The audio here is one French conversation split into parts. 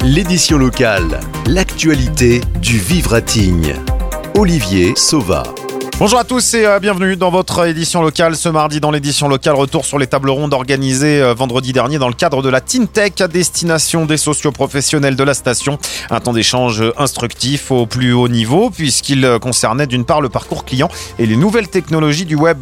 L'édition locale, l'actualité du Vivratignes. Olivier Sauva. Bonjour à tous et bienvenue dans votre édition locale. Ce mardi dans l'édition locale, retour sur les tables rondes organisées vendredi dernier dans le cadre de la TeenTech à destination des socioprofessionnels de la station. Un temps d'échange instructif au plus haut niveau puisqu'il concernait d'une part le parcours client et les nouvelles technologies du web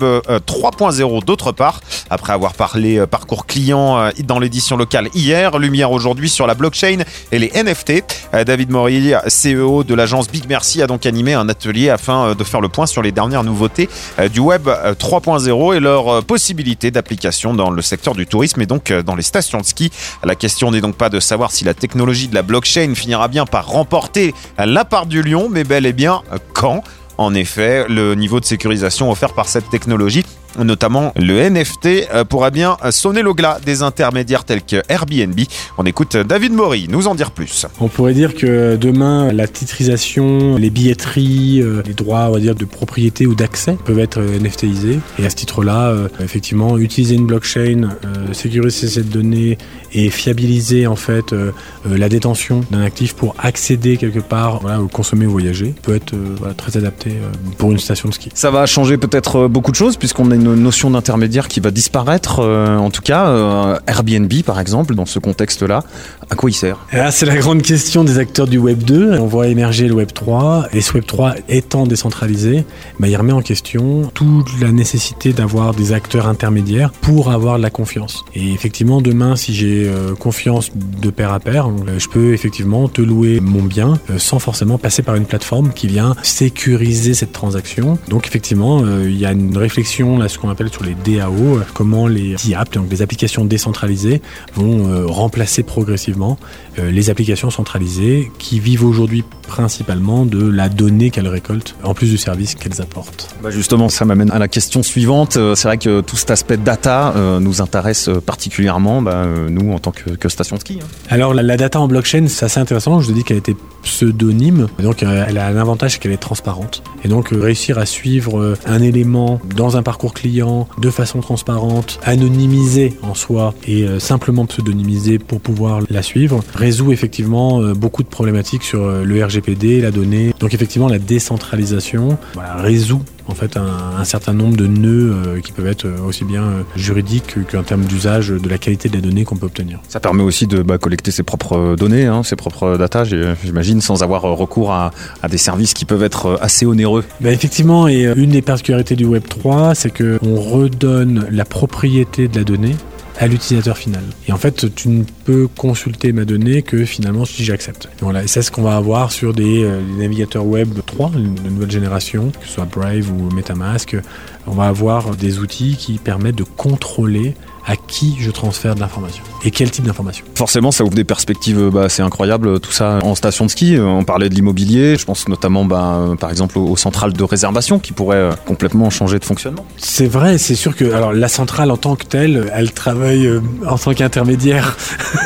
3.0 d'autre part. Après avoir parlé parcours client dans l'édition locale hier, lumière aujourd'hui sur la blockchain et les NFT. David Maury, CEO de l'agence Big Merci, a donc animé un atelier afin de faire le point sur les dernières nouveautés du web 3.0 et leurs possibilités d'application dans le secteur du tourisme et donc dans les stations de ski. La question n'est donc pas de savoir si la technologie de la blockchain finira bien par remporter la part du lion, mais bel et bien quand. En effet, le niveau de sécurisation offert par cette technologie, notamment le NFT, pourra bien sonner le glas des intermédiaires tels que Airbnb. On écoute David Maury nous en dire plus. On pourrait dire que demain, la titrisation, les billetteries, les droits, on va dire, de propriété ou d'accès peuvent être NFTisés. Et à ce titre-là, effectivement, utiliser une blockchain, sécuriser cette donnée et fiabiliser en fait la détention d'un actif pour accéder quelque part, ou consommer ou voyager, peut être très adapté pour une station de ski. Ça va changer peut-être beaucoup de choses puisqu'on a une notion d'intermédiaire qui va disparaître. En tout cas, Airbnb par exemple, dans ce contexte-là, à quoi il sert ? Là, c'est la grande question des acteurs du Web 2. On voit émerger le Web 3 et ce Web 3 étant décentralisé, il remet en question toute la nécessité d'avoir des acteurs intermédiaires pour avoir de la confiance. Et effectivement, demain, si j'ai confiance de pair à pair, je peux effectivement te louer mon bien sans forcément passer par une plateforme qui vient sécuriser cette transaction. Donc effectivement, il y a une réflexion là, ce qu'on appelle sur les DAO, comment les apps, donc les applications décentralisées, vont remplacer progressivement les applications centralisées qui vivent aujourd'hui principalement de la donnée qu'elles récoltent, en plus du service qu'elles apportent. Justement, ça m'amène à la question suivante. C'est vrai que tout cet aspect data nous intéresse particulièrement, nous en tant que station de ski. Alors la data en blockchain, c'est assez intéressant. Je vous dis qu'elle a été pseudonyme, donc elle a un avantage, c'est qu'elle est transparente. Et donc réussir à suivre un élément dans un parcours client de façon transparente, anonymisée en soi et simplement pseudonymisée pour pouvoir la suivre, résout effectivement beaucoup de problématiques sur le RGPD, la donnée. Donc effectivement la décentralisation résout en fait un certain nombre de nœuds qui peuvent être aussi bien juridiques qu'en termes d'usage de la qualité de la donnée qu'on peut obtenir. Ça permet aussi de collecter ses propres données, ses propres data, j'imagine, sans avoir recours à des services qui peuvent être assez onéreux. Effectivement, et une des particularités du Web 3, c'est qu'on redonne la propriété de la donnée à l'utilisateur final. Et en fait, tu ne peux consulter ma donnée que finalement si j'accepte. Voilà, et c'est ce qu'on va avoir sur des navigateurs web 3, de nouvelle génération, que ce soit Brave ou MetaMask. On va avoir des outils qui permettent de contrôler à qui je transfère de l'information et quel type d'information. Forcément, ça ouvre des perspectives assez incroyables, tout ça en station de ski. On parlait de l'immobilier, je pense notamment par exemple aux centrales de réservation qui pourraient complètement changer de fonctionnement. C'est vrai, c'est sûr que la centrale en tant que telle, elle travaille en tant qu'intermédiaire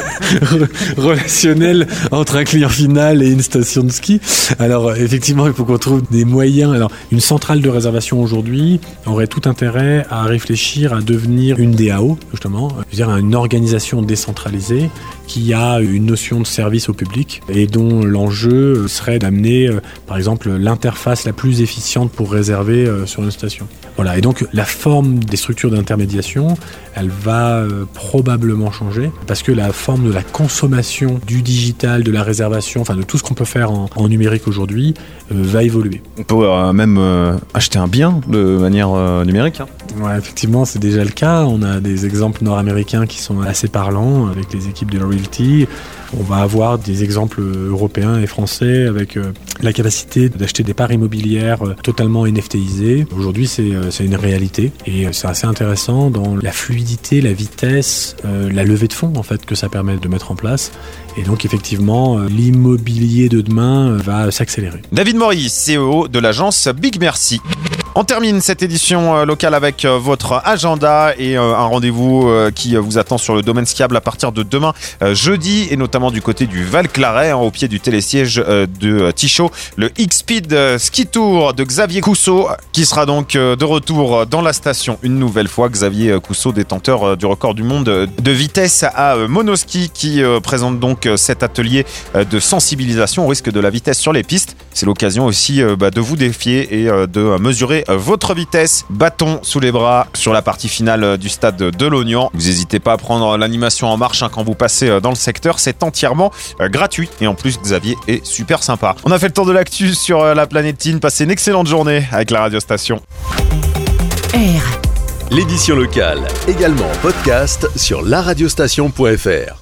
relationnel entre un client final et une station de ski. Alors effectivement, il faut qu'on trouve des moyens. Alors une centrale de réservation aujourd'hui aurait tout intérêt à réfléchir à devenir une DAO, justement, c'est-à-dire une organisation décentralisée qui a une notion de service au public et dont l'enjeu serait d'amener, par exemple, l'interface la plus efficiente pour réserver sur une station. Voilà, et donc la forme des structures d'intermédiation, elle va probablement changer parce que la forme de la consommation du digital, de la réservation, enfin de tout ce qu'on peut faire en numérique aujourd'hui, va évoluer. On peut même acheter un bien de manière numérique. Ouais, effectivement, c'est déjà le cas. On a des exemples nord-américains qui sont assez parlants avec les équipes de la Realty. On va avoir des exemples européens et français avec la capacité d'acheter des parts immobilières totalement NFTisées. Aujourd'hui, c'est une réalité et c'est assez intéressant dans la fluidité, la vitesse, la levée de fonds en fait que ça permet de mettre en place. Et donc effectivement, l'immobilier de demain va s'accélérer. David Maury, CEO de l'agence Big Merci. On termine cette édition locale avec votre agenda et un rendez-vous qui vous attend sur le domaine skiable à partir de demain jeudi et notamment du côté du Val-Claret, au pied du télésiège de Tichot, le X-Speed Ski Tour de Xavier Cousseau qui sera donc de retour dans la station une nouvelle fois. Xavier Cousseau, détenteur du record du monde de vitesse à monoski, qui présente donc cet atelier de sensibilisation au risque de la vitesse sur les pistes. C'est l'occasion aussi de vous défier et de mesurer votre vitesse. Bâton sous les bras sur la partie finale du stade de Lognan. Vous n'hésitez pas à prendre l'animation en marche quand vous passez dans le secteur. C'est entièrement gratuit. Et en plus, Xavier est super sympa. On a fait le tour de l'actu sur la planète Teen. Passez une excellente journée avec la radiostation. L'édition locale, également en podcast sur laradiostation.fr.